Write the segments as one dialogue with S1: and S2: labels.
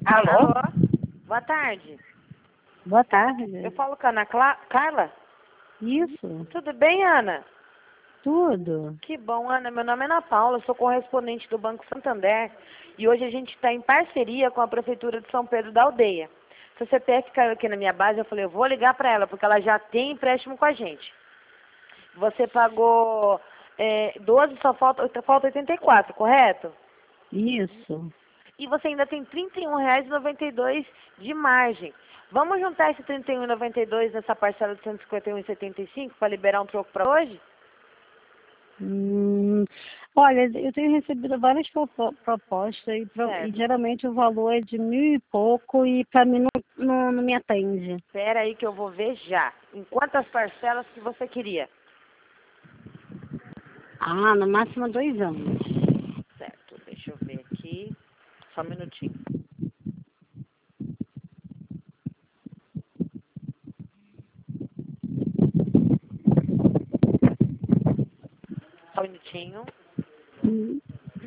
S1: Alô?
S2: Alô? Boa tarde.
S1: Boa tarde.
S2: Eu falo com a Ana Carla?
S1: Isso,
S2: Tudo bem, Ana?
S1: tudo.
S2: Que bom, Ana. Meu nome é Ana Paula, sou correspondente do Banco Santander e hoje a gente está em parceria com a Prefeitura de São Pedro da Aldeia. Seu CPF caiu aqui na minha base, eu falei, eu vou ligar para ela, porque ela já tem empréstimo com a gente. Você pagou 12, só falta 84, correto?
S1: Isso.
S2: E você ainda tem R$ 31,92 de margem. Vamos juntar esse R$ 31,92 nessa parcela de R$ 151,75 para liberar um troco para hoje?
S1: Olha, eu tenho recebido várias propostas e
S2: Certo.
S1: geralmente o valor é de 1.000 e pouco e para mim não me atende.
S2: Espera aí que eu vou ver já. Em quantas parcelas que você queria?
S1: Ah, no máximo 2 anos.
S2: Certo, deixa eu ver aqui. Só um minutinho. Só um minutinho.
S1: Hum.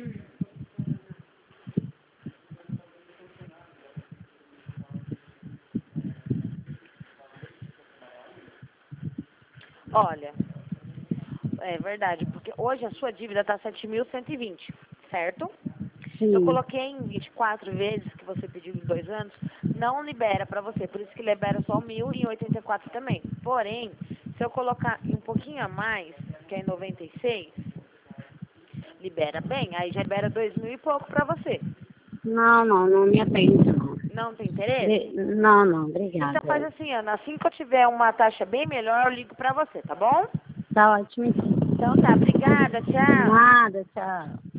S2: Olha, é verdade, porque hoje a sua dívida está 7.120, certo? Eu
S1: Sim.
S2: coloquei em 24 vezes que você pediu em 2 anos, não libera para você, por isso que libera só 1.084 também. Porém, se eu colocar um pouquinho a mais, que é em 96, libera bem, aí já libera 2.000 e pouco para você.
S1: Não me atende, não.
S2: Não tem interesse?
S1: Não,
S2: Então faz
S1: obrigada.
S2: assim, Ana, assim que eu tiver uma taxa bem melhor, eu ligo para você, tá bom?
S1: Tá ótimo, então.
S2: Então tá, obrigada, tchau.
S1: Nada, tchau.